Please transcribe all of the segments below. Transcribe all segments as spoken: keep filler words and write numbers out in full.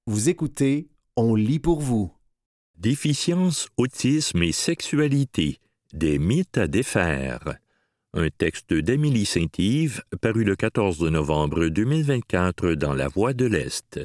Vous écoutez, on lit pour vous. Déficience, autisme et sexualité, des mythes à défaire. Un texte d'Amélie Saint-Yves, paru le quatorze novembre deux mille vingt-quatre dans La Voix de l'Est.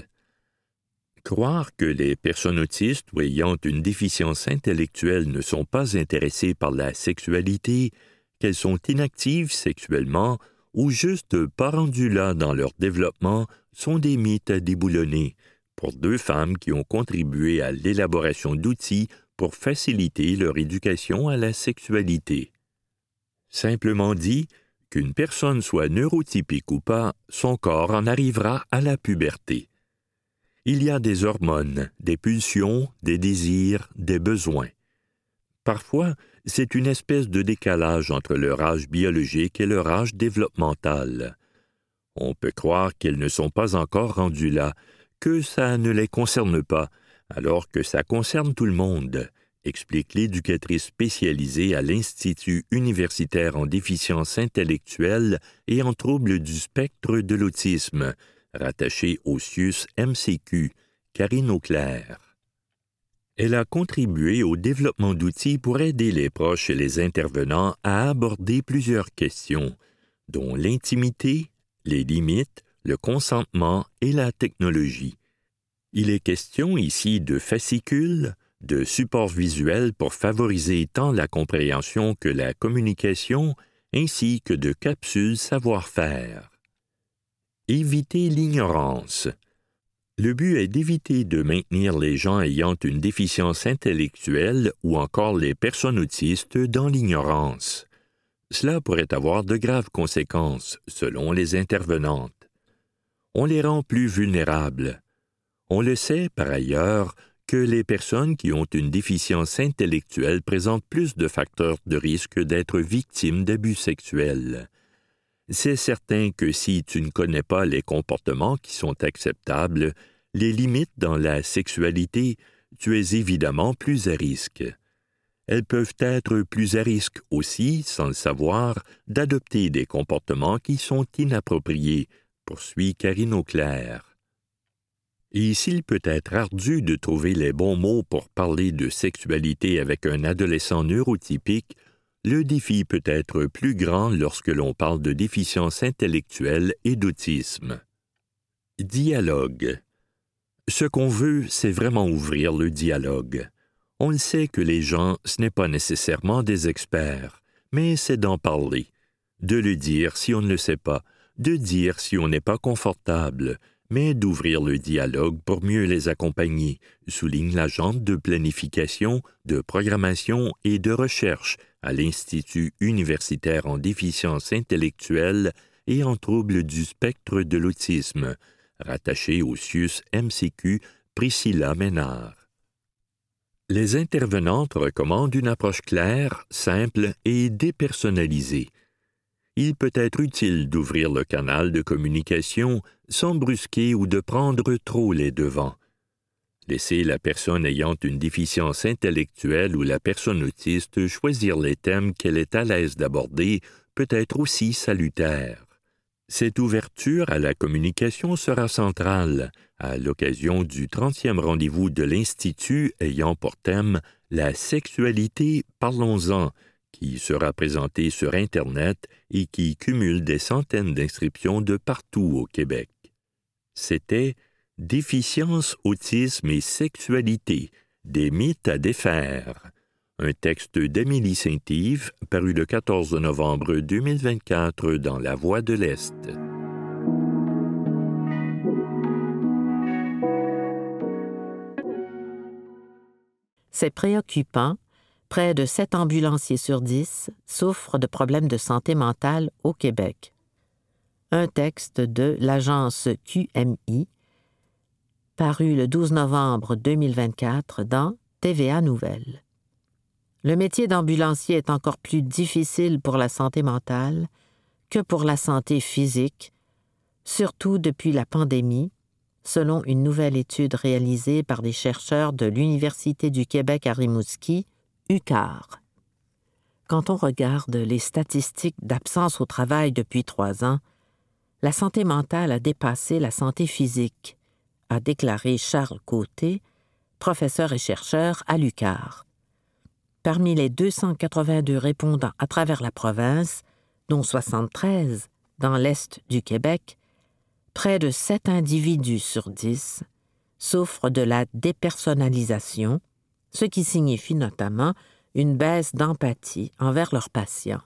Croire que les personnes autistes ou ayant une déficience intellectuelle ne sont pas intéressées par la sexualité, qu'elles sont inactives sexuellement ou juste pas rendues là dans leur développement sont des mythes à déboulonner pour deux femmes qui ont contribué à l'élaboration d'outils pour faciliter leur éducation à la sexualité. Simplement dit, qu'une personne soit neurotypique ou pas, son corps en arrivera à la puberté. Il y a des hormones, des pulsions, des désirs, des besoins. Parfois, c'est une espèce de décalage entre leur âge biologique et leur âge développemental. On peut croire qu'elles ne sont pas encore rendues là, que ça ne les concerne pas, alors que ça concerne tout le monde, explique l'éducatrice spécialisée à l'Institut universitaire en déficience intellectuelle et en troubles du spectre de l'autisme, rattachée au C I U S M C Q, Karine Auclair. Elle a contribué au développement d'outils pour aider les proches et les intervenants à aborder plusieurs questions, dont l'intimité, les limites, le consentement et la technologie. Il est question ici de fascicules, de supports visuels pour favoriser tant la compréhension que la communication, ainsi que de capsules savoir-faire. Éviter l'ignorance. Le but est d'éviter de maintenir les gens ayant une déficience intellectuelle ou encore les personnes autistes dans l'ignorance. Cela pourrait avoir de graves conséquences, selon les intervenantes. On les rend plus vulnérables. On le sait, par ailleurs, que les personnes qui ont une déficience intellectuelle présentent plus de facteurs de risque d'être victimes d'abus sexuels. C'est certain que si tu ne connais pas les comportements qui sont acceptables, les limites dans la sexualité, tu es évidemment plus à risque. Elles peuvent être plus à risque aussi, sans le savoir, d'adopter des comportements qui sont inappropriés, poursuit Karine Auclair. Et s'il peut être ardu de trouver les bons mots pour parler de sexualité avec un adolescent neurotypique, le défi peut être plus grand lorsque l'on parle de déficience intellectuelle et d'autisme. Dialogue. Ce qu'on veut, c'est vraiment ouvrir le dialogue. On le sait que les gens, ce n'est pas nécessairement des experts, mais c'est d'en parler, de le dire si on ne le sait pas, de dire si on n'est pas confortable, mais d'ouvrir le dialogue pour mieux les accompagner, souligne l'agente de planification, de programmation et de recherche à l'Institut universitaire en déficience intellectuelle et en troubles du spectre de l'autisme, rattaché au C I U S M C Q, Priscilla Ménard. Les intervenantes recommandent une approche claire, simple et dépersonnalisée. Il peut être utile d'ouvrir le canal de communication sans brusquer ou de prendre trop les devants. Laisser la personne ayant une déficience intellectuelle ou la personne autiste choisir les thèmes qu'elle est à l'aise d'aborder peut être aussi salutaire. Cette ouverture à la communication sera centrale à l'occasion du trentième rendez-vous de l'Institut ayant pour thème « La sexualité, parlons-en », qui sera présenté sur Internet et qui cumule des centaines d'inscriptions de partout au Québec. C'était « Déficience, autisme et sexualité, des mythes à défaire », un texte d'Amélie Saint-Yves, paru le quatorze novembre deux mille vingt-quatre dans La Voix de l'Est. C'est préoccupant. Près de sept ambulanciers sur dix souffrent de problèmes de santé mentale au Québec. Un texte de l'agence Q M I, paru le douze novembre deux mille vingt-quatre dans T V A Nouvelles. Le métier d'ambulancier est encore plus difficile pour la santé mentale que pour la santé physique, surtout depuis la pandémie, selon une nouvelle étude réalisée par des chercheurs de l'Université du Québec à Rimouski, U Q A R. Quand on regarde les statistiques d'absence au travail depuis trois ans, la santé mentale a dépassé la santé physique, a déclaré Charles Côté, professeur et chercheur à l'U Q A R. Parmi les deux cent quatre-vingt-deux répondants à travers la province, dont soixante-treize dans l'Est du Québec, près de sept individus sur dix souffrent de la dépersonnalisation, ce qui signifie notamment une baisse d'empathie envers leurs patients.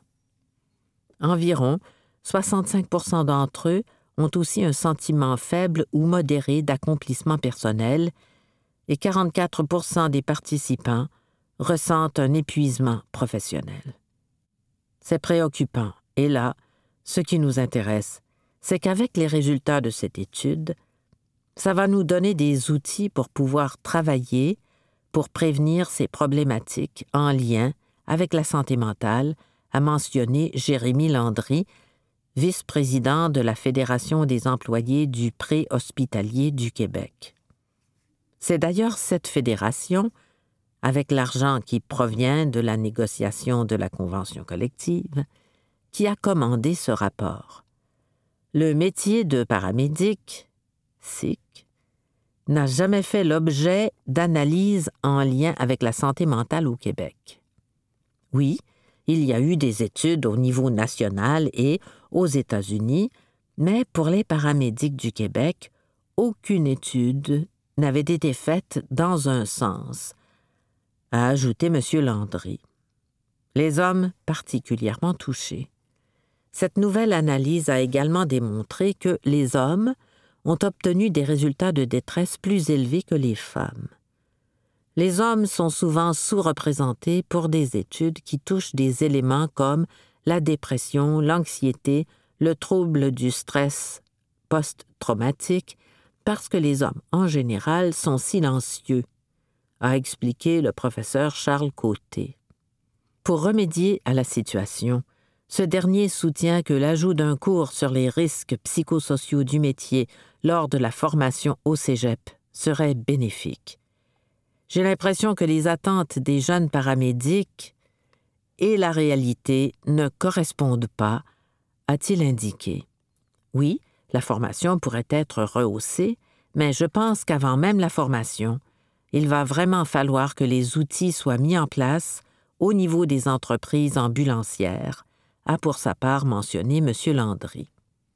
Environ soixante-cinq pour cent d'entre eux ont aussi un sentiment faible ou modéré d'accomplissement personnel et quarante-quatre pour cent des participants ressentent un épuisement professionnel. C'est préoccupant. Et là, ce qui nous intéresse, c'est qu'avec les résultats de cette étude, ça va nous donner des outils pour pouvoir travailler pour prévenir ces problématiques en lien avec la santé mentale, a mentionné Jérémy Landry, vice-président de la Fédération des employés du pré-hospitalier du Québec. C'est d'ailleurs cette fédération, avec l'argent qui provient de la négociation de la convention collective, qui a commandé ce rapport. Le métier de paramédic, S I C, n'a jamais fait l'objet d'analyses en lien avec la santé mentale au Québec. Oui, il y a eu des études au niveau national et aux États-Unis, mais pour les paramédics du Québec, aucune étude n'avait été faite dans un sens, a ajouté M. Landry. Les hommes particulièrement touchés. Cette nouvelle analyse a également démontré que les hommes ont obtenu des résultats de détresse plus élevés que les femmes. Les hommes sont souvent sous-représentés pour des études qui touchent des éléments comme la dépression, l'anxiété, le trouble du stress post-traumatique, parce que les hommes, en général, sont silencieux, a expliqué le professeur Charles Côté. Pour remédier à la situation, ce dernier soutient que l'ajout d'un cours sur les risques psychosociaux du métier lors de la formation au cégep serait bénéfique. J'ai l'impression que les attentes des jeunes paramédics et la réalité ne correspondent pas, a-t-il indiqué. Oui, la formation pourrait être rehaussée, mais je pense qu'avant même la formation, il va vraiment falloir que les outils soient mis en place au niveau des entreprises ambulancières, a pour sa part mentionné M. Landry.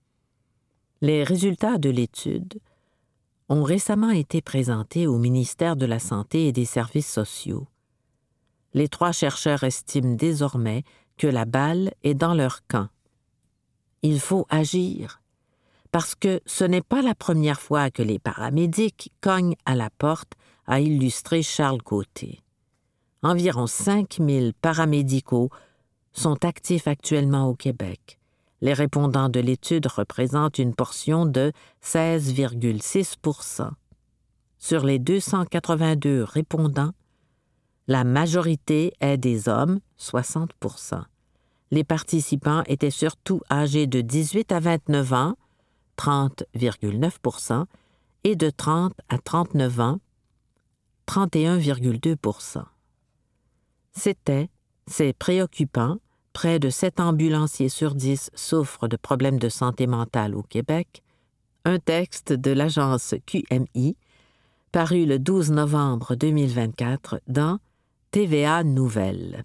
Les résultats de l'étude ont récemment été présentés au ministère de la Santé et des Services sociaux. Les trois chercheurs estiment désormais que la balle est dans leur camp. Il faut agir, parce que ce n'est pas la première fois que les paramédics cognent à la porte, a illustré Charles Côté. Environ cinq mille paramédicaux sont actifs actuellement au Québec. Les répondants de l'étude représentent une portion de seize virgule six pour cent. Sur les deux cent quatre-vingt-deux répondants, la majorité est des hommes, soixante pour cent. Les participants étaient surtout âgés de dix-huit à vingt-neuf ans, trente virgule neuf pour cent, et de trente à trente-neuf ans, trente et un virgule deux pour cent. C'était, c'est préoccupant, près de sept ambulanciers sur dix souffrent de problèmes de santé mentale au Québec, un texte de l'agence Q M I, paru le douze novembre deux mille vingt-quatre dans T V A Nouvelles.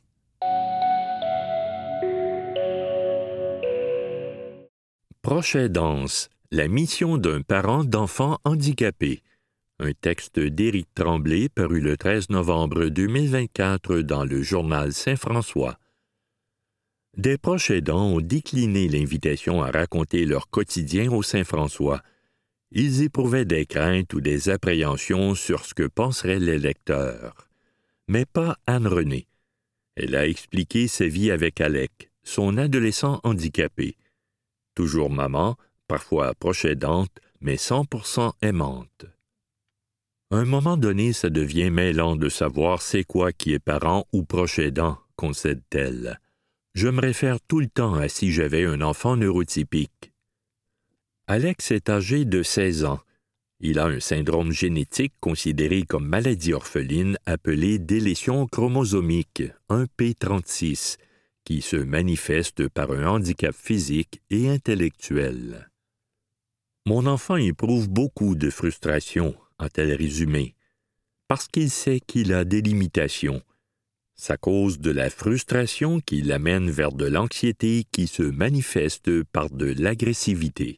Proche aidance, la mission d'un parent d'enfant handicapé. Un texte d'Éric Tremblay paru le treize novembre deux mille vingt-quatre dans le journal Saint-François. Des proches aidants ont décliné l'invitation à raconter leur quotidien au Saint-François. Ils éprouvaient des craintes ou des appréhensions sur ce que penseraient les lecteurs. Mais pas Anne-Renée. Elle a expliqué sa vie avec Alec, son adolescent handicapé. Toujours maman, parfois proche aidante, mais cent pour cent aimante. À un moment donné, ça devient mêlant de savoir c'est quoi qui est parent ou proche aidant, concède-t-elle. Je me réfère tout le temps à si j'avais un enfant neurotypique. Alex est âgé de seize ans. Il a un syndrome génétique considéré comme maladie orpheline appelé délétion chromosomique, un P trente-six, qui se manifeste par un handicap physique et intellectuel. Mon enfant éprouve beaucoup de frustration, a-t-elle résumé, parce qu'il sait qu'il a des limitations. C'est à cause de la frustration qui l'amène vers de l'anxiété qui se manifeste par de l'agressivité.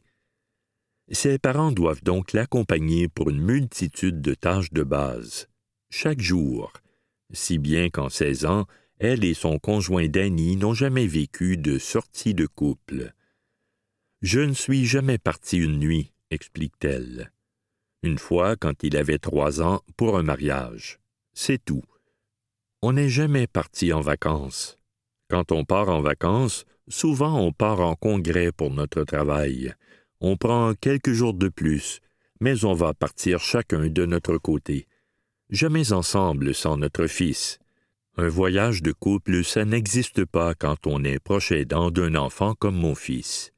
Ses parents doivent donc l'accompagner pour une multitude de tâches de base, chaque jour, si bien qu'en seize ans, elle et son conjoint Danny n'ont jamais vécu de sortie de couple. « Je ne suis jamais partie une nuit, » explique-t-elle. Une fois, quand il avait trois ans, pour un mariage. C'est tout. On n'est jamais parti en vacances. Quand on part en vacances, souvent on part en congrès pour notre travail. On prend quelques jours de plus, mais on va partir chacun de notre côté. Jamais ensemble sans notre fils. Un voyage de couple, ça n'existe pas quand on est proche aidant d'un enfant comme mon fils.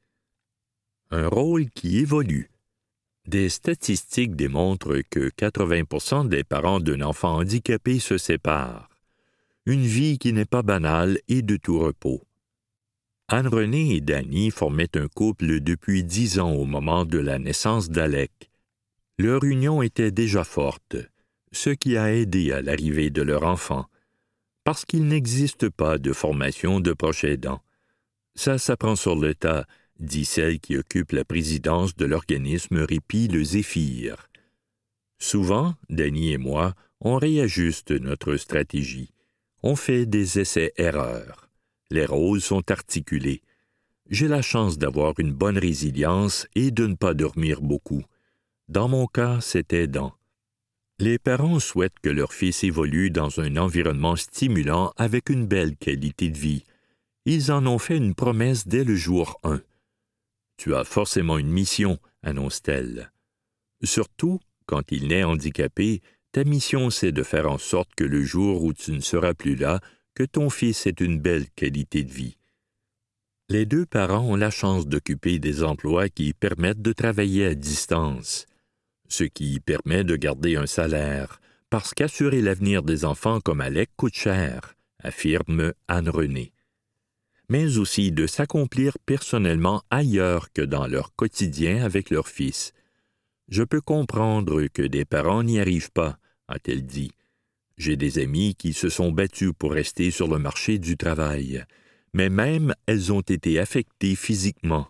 Un rôle qui évolue. Des statistiques démontrent que quatre-vingts pour cent des parents d'un enfant handicapé se séparent. Une vie qui n'est pas banale et de tout repos. Anne-Renée et Danny formaient un couple depuis dix ans au moment de la naissance d'Alec. Leur union était déjà forte, ce qui a aidé à l'arrivée de leur enfant, parce qu'il n'existe pas de formation de proche aidant. Ça s'apprend sur le tas, dit celle qui occupe la présidence de l'organisme Répit le Zéphyr. Souvent, Danny et moi, on réajuste notre stratégie. On fait des essais-erreurs. Les rôles sont articulés. J'ai la chance d'avoir une bonne résilience et de ne pas dormir beaucoup. Dans mon cas, c'est aidant. Les parents souhaitent que leur fils évolue dans un environnement stimulant avec une belle qualité de vie. Ils en ont fait une promesse dès le jour un. « Tu as forcément une mission, » annonce-t-elle. Surtout, quand il naît handicapé, ta mission, c'est de faire en sorte que le jour où tu ne seras plus là, que ton fils ait une belle qualité de vie. Les deux parents ont la chance d'occuper des emplois qui permettent de travailler à distance, ce qui permet de garder un salaire, parce qu'assurer l'avenir des enfants comme Alec coûte cher, affirme Anne-Renée. Mais aussi de s'accomplir personnellement ailleurs que dans leur quotidien avec leur fils. Je peux comprendre que des parents n'y arrivent pas, a-t-elle dit. J'ai des amies qui se sont battues pour rester sur le marché du travail, mais même elles ont été affectées physiquement.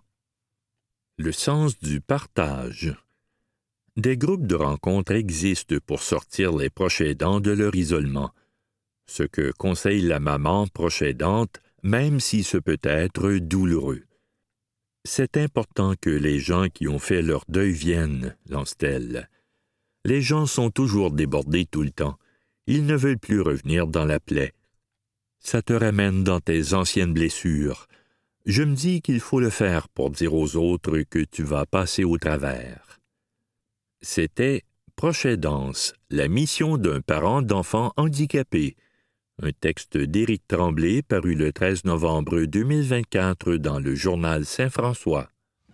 Le sens du partage. Des groupes de rencontres existent pour sortir les proches aidants de leur isolement. Ce que conseille la maman proche aidante, même si ce peut être douloureux. C'est important que les gens qui ont fait leur deuil viennent, lance-t-elle. Les gens sont toujours débordés tout le temps. Ils ne veulent plus revenir dans la plaie. Ça te ramène dans tes anciennes blessures. Je me dis qu'il faut le faire pour dire aux autres que tu vas passer au travers. C'était Proche aidance, la mission d'un parent d'enfant handicapé. Un texte d'Éric Tremblay paru le treize novembre deux mille vingt-quatre dans le journal Saint-François.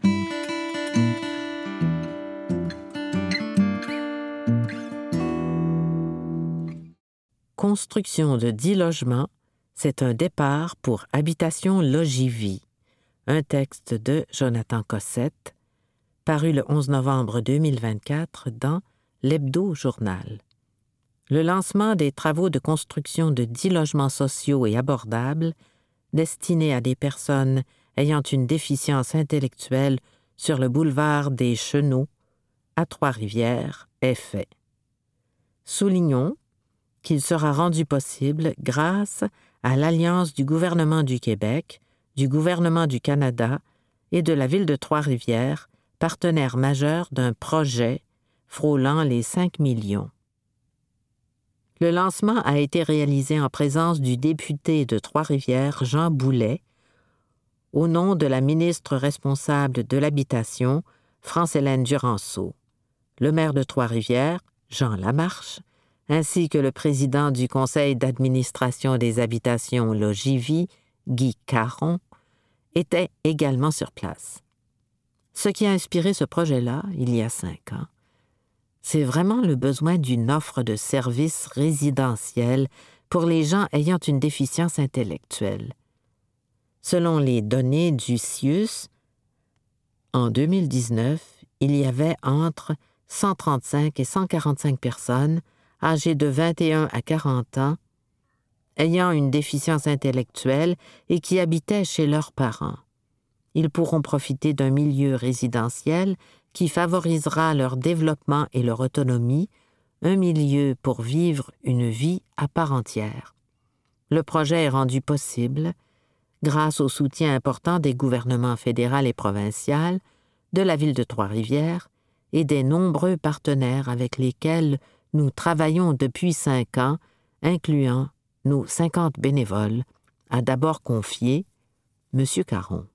Construction de dix logements, c'est un départ pour Habitation Logis-Vie. Un texte de Jonathan Cossette, paru le onze novembre deux mille vingt-quatre dans l'Hebdo-Journal. Le lancement des travaux de construction de dix logements sociaux et abordables destinés à des personnes ayant une déficience intellectuelle sur le boulevard des Chenaux, à Trois-Rivières, est fait. Soulignons qu'il sera rendu possible grâce à l'alliance du gouvernement du Québec, du gouvernement du Canada et de la ville de Trois-Rivières, partenaire majeur d'un projet frôlant les cinq millions. Le lancement a été réalisé en présence du député de Trois-Rivières, Jean Boulet, au nom de la ministre responsable de l'Habitation, France-Hélène Duranceau, le maire de Trois-Rivières, Jean Lamarche, ainsi que le président du conseil d'administration des habitations Logis-Vie, Guy Caron, étaient également sur place. Ce qui a inspiré ce projet-là, il y a cinq ans, c'est vraiment le besoin d'une offre de services résidentiels pour les gens ayant une déficience intellectuelle. Selon les données du C I U S, en deux mille dix-neuf, il y avait entre cent trente-cinq et cent quarante-cinq personnes âgées de vingt et un à quarante ans, ayant une déficience intellectuelle et qui habitaient chez leurs parents. Ils pourront profiter d'un milieu résidentiel qui favorisera leur développement et leur autonomie, un milieu pour vivre une vie à part entière. Le projet est rendu possible grâce au soutien important des gouvernements fédéral et provincial, de la ville de Trois-Rivières et des nombreux partenaires avec lesquels nous travaillons depuis cinq ans, incluant nos cinquante bénévoles, a d'abord confié M. Caron.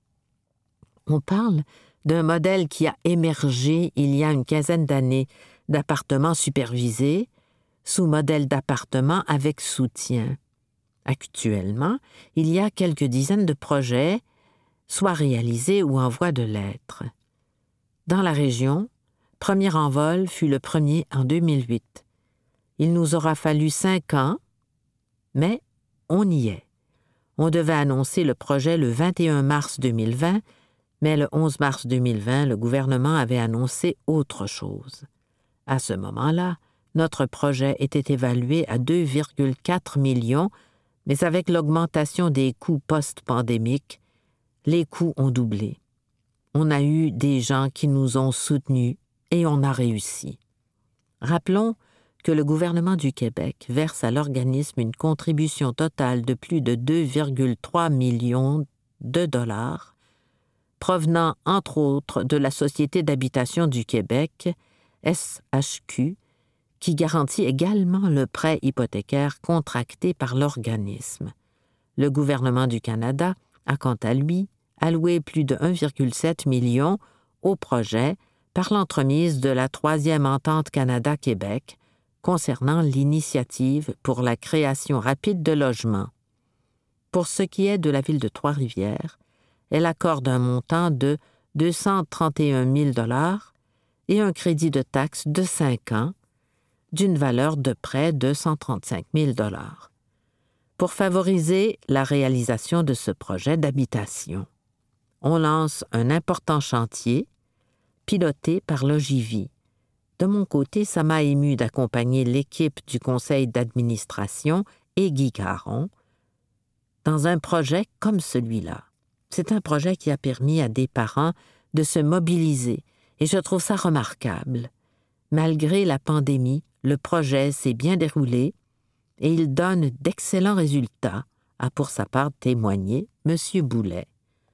On parle d'un modèle qui a émergé il y a une quinzaine d'années d'appartements supervisés sous modèle d'appartements avec soutien. Actuellement, il y a quelques dizaines de projets, soit réalisés ou en voie de l'être. Dans la région, Premier Envol fut le premier en deux mille huit. Il nous aura fallu cinq ans, mais on y est. On devait annoncer le projet le vingt et un mars deux mille vingt, mais le onze mars deux mille vingt, le gouvernement avait annoncé autre chose. À ce moment-là, notre projet était évalué à deux virgule quatre millions, mais avec l'augmentation des coûts post-pandémiques, les coûts ont doublé. On a eu des gens qui nous ont soutenus et on a réussi. Rappelons que le gouvernement du Québec verse à l'organisme une contribution totale de plus de deux virgule trois millions de dollars, provenant entre autres de la Société d'habitation du Québec, S H Q, qui garantit également le prêt hypothécaire contracté par l'organisme. Le gouvernement du Canada a quant à lui alloué plus de un virgule sept million au projet par l'entremise de la troisième entente Canada-Québec concernant l'initiative pour la création rapide de logements. Pour ce qui est de la ville de Trois-Rivières, elle accorde un montant de deux cent trente et un mille dollars et un crédit de taxe de cinq ans d'une valeur de près de cent trente-cinq mille dollars pour favoriser la réalisation de ce projet d'habitation. On lance un important chantier piloté par l'Ogivie. De mon côté, ça m'a ému d'accompagner l'équipe du conseil d'administration et Guy Caron dans un projet comme celui-là. C'est un projet qui a permis à des parents de se mobiliser et je trouve ça remarquable. Malgré la pandémie, le projet s'est bien déroulé et il donne d'excellents résultats, a pour sa part témoigné M. Boulet.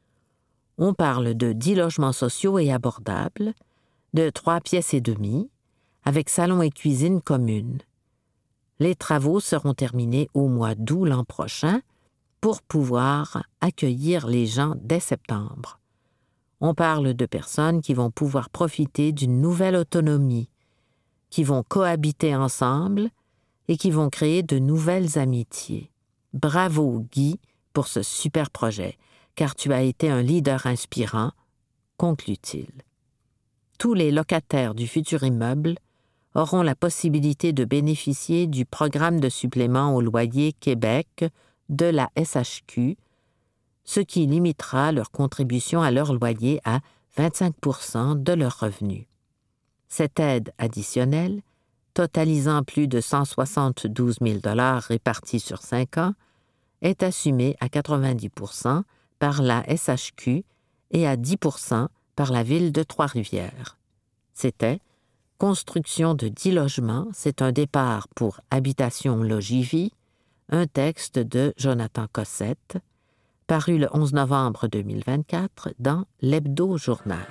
On parle de dix logements sociaux et abordables, de trois pièces et demie, avec salon et cuisine commune. Les travaux seront terminés au mois d'août l'an prochain pour pouvoir accueillir les gens dès septembre. On parle de personnes qui vont pouvoir profiter d'une nouvelle autonomie, qui vont cohabiter ensemble et qui vont créer de nouvelles amitiés. Bravo, Guy, pour ce super projet, car tu as été un leader inspirant, conclut-il. Tous les locataires du futur immeuble auront la possibilité de bénéficier du programme de supplément au loyer Québec de la S H Q, ce qui limitera leur contribution à leur loyer à vingt-cinq pour cent de leurs revenus. Cette aide additionnelle, totalisant plus de cent soixante-douze mille dollars répartis sur cinq ans, est assumée à quatre-vingt-dix pour cent par la S H Q et à dix pour cent par la ville de Trois-Rivières. C'était « Construction de dix logements, c'est un départ pour Habitation Logivie », un texte de Jonathan Cossette, paru le onze novembre deux mille vingt-quatre dans l'Hebdo-Journal.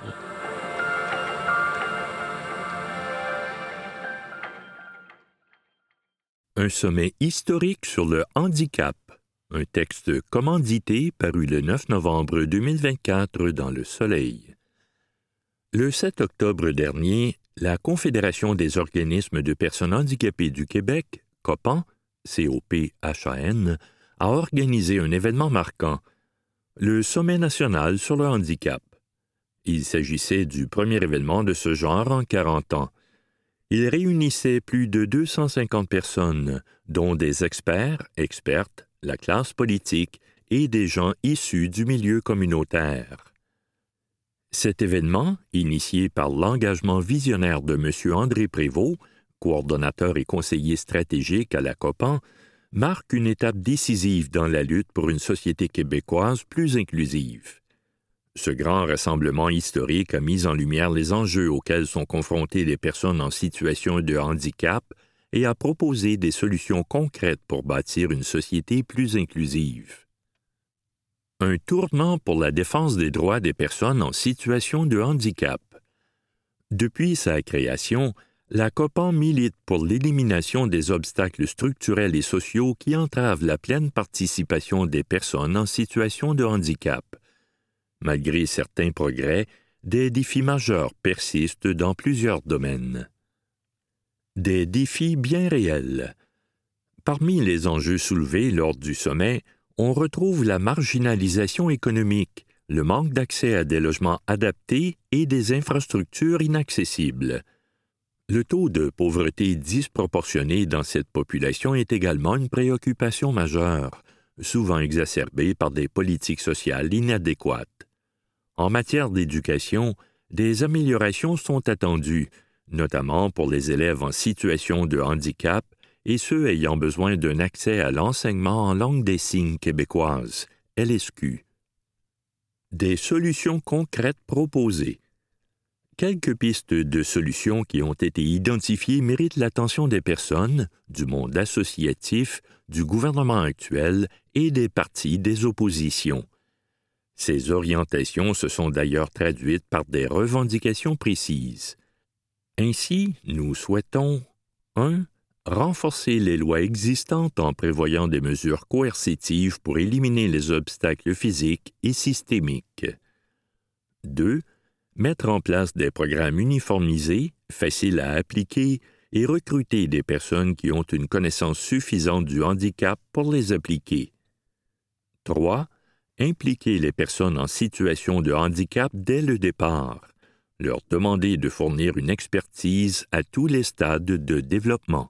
Un sommet historique sur le handicap. Un texte commandité paru le neuf novembre deux mille vingt-quatre dans Le Soleil. Le sept octobre dernier, la Confédération des organismes de personnes handicapées du Québec, COPAN, C O P H A N, a organisé un événement marquant, le Sommet national sur le handicap. Il s'agissait du premier événement de ce genre en quarante ans. Il réunissait plus de deux cent cinquante personnes, dont des experts, expertes, la classe politique et des gens issus du milieu communautaire. Cet événement, initié par l'engagement visionnaire de M. André Prévost, coordonnateur et conseiller stratégique à la Copan, marque une étape décisive dans la lutte pour une société québécoise plus inclusive. Ce grand rassemblement historique a mis en lumière les enjeux auxquels sont confrontées les personnes en situation de handicap et a proposé des solutions concrètes pour bâtir une société plus inclusive. Un tournant pour la défense des droits des personnes en situation de handicap. Depuis sa création, la Copan milite pour l'élimination des obstacles structurels et sociaux qui entravent la pleine participation des personnes en situation de handicap. Malgré certains progrès, des défis majeurs persistent dans plusieurs domaines. Des défis bien réels. Parmi les enjeux soulevés lors du sommet, on retrouve la marginalisation économique, le manque d'accès à des logements adaptés et des infrastructures inaccessibles. Le taux de pauvreté disproportionné dans cette population est également une préoccupation majeure, souvent exacerbée par des politiques sociales inadéquates. En matière d'éducation, des améliorations sont attendues, notamment pour les élèves en situation de handicap et ceux ayant besoin d'un accès à l'enseignement en langue des signes québécoise, L S Q. Des solutions concrètes proposées. Quelques pistes de solutions qui ont été identifiées méritent l'attention des personnes, du monde associatif, du gouvernement actuel et des partis des oppositions. Ces orientations se sont d'ailleurs traduites par des revendications précises. Ainsi, nous souhaitons un Renforcer les lois existantes en prévoyant des mesures coercitives pour éliminer les obstacles physiques et systémiques. deux Mettre en place des programmes uniformisés, faciles à appliquer et recruter des personnes qui ont une connaissance suffisante du handicap pour les appliquer. trois Impliquer les personnes en situation de handicap dès le départ. Leur demander de fournir une expertise à tous les stades de développement.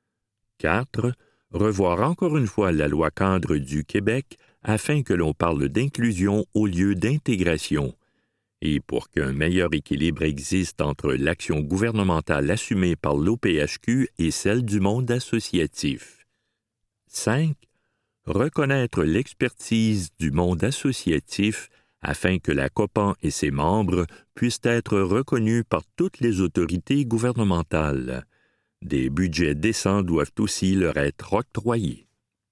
quatre Revoir encore une fois la loi cadre du Québec afin que l'on parle d'inclusion au lieu d'intégration. Et pour qu'un meilleur équilibre existe entre l'action gouvernementale assumée par l'O P H Q et celle du monde associatif. cinq Reconnaître l'expertise du monde associatif afin que la Copan et ses membres puissent être reconnus par toutes les autorités gouvernementales. Des budgets décents doivent aussi leur être octroyés.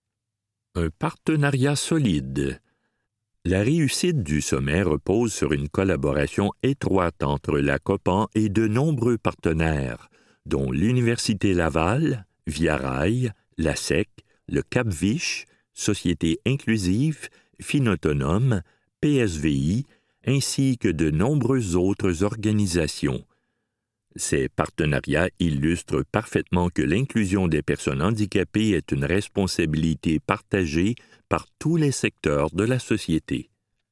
Un partenariat solide. La réussite du sommet repose sur une collaboration étroite entre la Copan et de nombreux partenaires, dont l'Université Laval, Via Rail, la S E C, le Cap-Vich, Société inclusive, Finautonome, P S V I, ainsi que de nombreuses autres organisations. Ces partenariats illustrent parfaitement que l'inclusion des personnes handicapées est une responsabilité partagée par tous les secteurs de la société.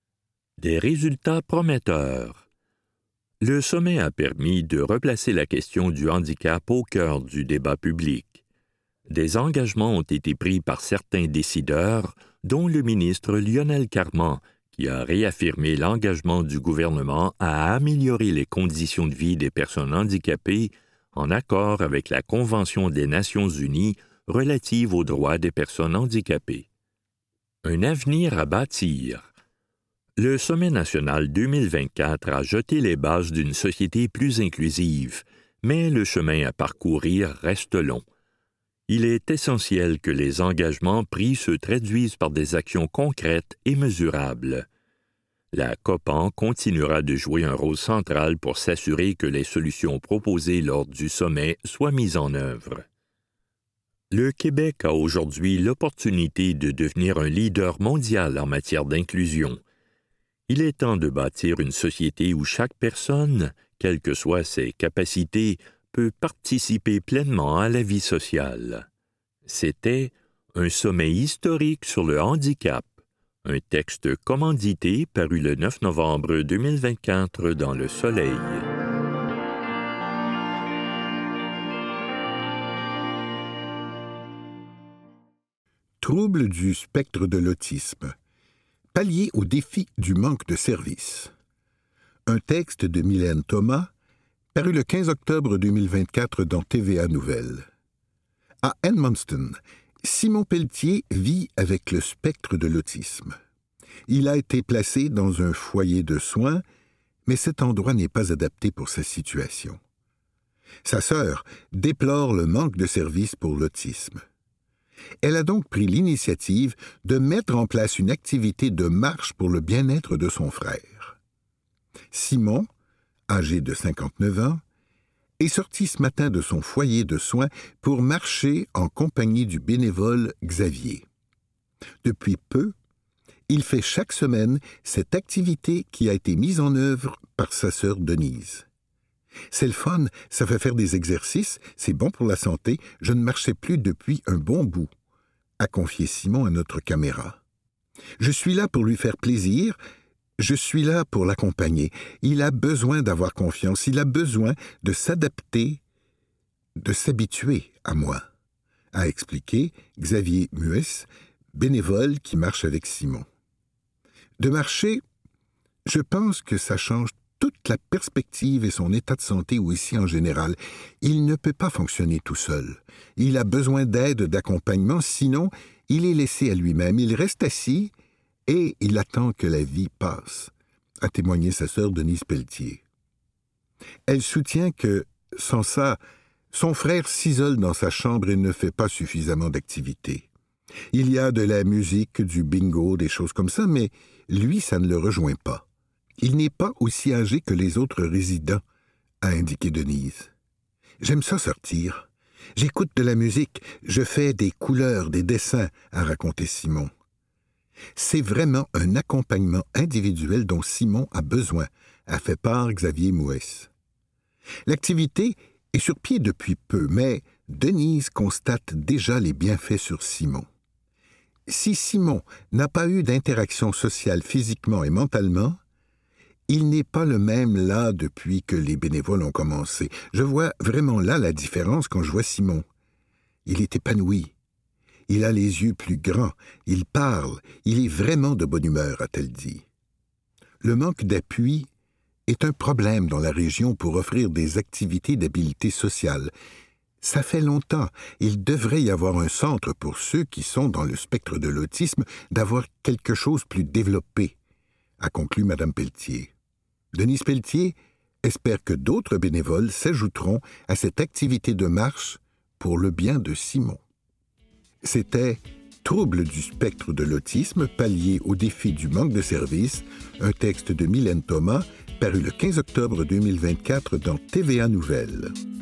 Des résultats prometteurs. Le sommet a permis de replacer la question du handicap au cœur du débat public. Des engagements ont été pris par certains décideurs, dont le ministre Lionel Carman, qui a réaffirmé l'engagement du gouvernement à améliorer les conditions de vie des personnes handicapées en accord avec la Convention des Nations unies relative aux droits des personnes handicapées. Un avenir à bâtir. Le Sommet national deux mille vingt-quatre a jeté les bases d'une société plus inclusive, mais le chemin à parcourir reste long. Il est essentiel que les engagements pris se traduisent par des actions concrètes et mesurables. La Copan continuera de jouer un rôle central pour s'assurer que les solutions proposées lors du sommet soient mises en œuvre. Le Québec a aujourd'hui l'opportunité de devenir un leader mondial en matière d'inclusion. Il est temps de bâtir une société où chaque personne, quelles que soient ses capacités, peut participer pleinement à la vie sociale. C'était un sommet historique sur le handicap, un texte commandité paru le neuf novembre deux mille vingt-quatre dans Le Soleil. Troubles du spectre de l'autisme. Pallier au défi du manque de services. Un texte de Mylène Thomas, paru le quinze octobre deux mille vingt-quatre dans T V A Nouvelles. À Edmundston, Simon Pelletier vit avec le spectre de l'autisme. Il a été placé dans un foyer de soins, mais cet endroit n'est pas adapté pour sa situation. Sa sœur déplore le manque de services pour l'autisme. Elle a donc pris l'initiative de mettre en place une activité de marche pour le bien-être de son frère. Simon, âgé de cinquante-neuf ans, est sorti ce matin de son foyer de soins pour marcher en compagnie du bénévole Xavier. Depuis peu, il fait chaque semaine cette activité qui a été mise en œuvre par sa sœur Denise. C'est le fun, ça fait faire des exercices, c'est bon pour la santé, je ne marchais plus depuis un bon bout, a confié Simon à notre caméra. Je suis là pour lui faire plaisir, je suis là pour l'accompagner. Il a besoin d'avoir confiance, il a besoin de s'adapter, de s'habituer à moi, a expliqué Xavier Mues, bénévole qui marche avec Simon. De marcher, je pense que ça change toute la perspective et son état de santé aussi en général. Il ne peut pas fonctionner tout seul. Il a besoin d'aide, d'accompagnement, sinon il est laissé à lui-même. Il reste assis et il attend que la vie passe, a témoigné sa sœur Denise Pelletier. Elle soutient que, sans ça, son frère s'isole dans sa chambre et ne fait pas suffisamment d'activité. Il y a de la musique, du bingo, des choses comme ça, mais lui, ça ne le rejoint pas. Il n'est pas aussi âgé que les autres résidents, a indiqué Denise. J'aime ça sortir. J'écoute de la musique, je fais des couleurs, des dessins, a raconté Simon. C'est vraiment un accompagnement individuel dont Simon a besoin, a fait part Xavier Mouès. L'activité est sur pied depuis peu, mais Denise constate déjà les bienfaits sur Simon. Si Simon n'a pas eu d'interaction sociale physiquement et mentalement, il n'est pas le même là depuis que les bénévoles ont commencé. Je vois vraiment là la différence quand je vois Simon. Il est épanoui. Il a les yeux plus grands, il parle, il est vraiment de bonne humeur, a-t-elle dit. Le manque d'appui est un problème dans la région pour offrir des activités d'habileté sociale. Ça fait longtemps, il devrait y avoir un centre pour ceux qui sont dans le spectre de l'autisme d'avoir quelque chose plus développé, a conclu Mme Pelletier. Denise Pelletier espère que d'autres bénévoles s'ajouteront à cette activité de marche pour le bien de Simon. C'était « Troubles du spectre de l'autisme, palier au défi du manque de services », un texte de Mylène Thomas, paru le quinze octobre deux mille vingt-quatre dans T V A Nouvelles.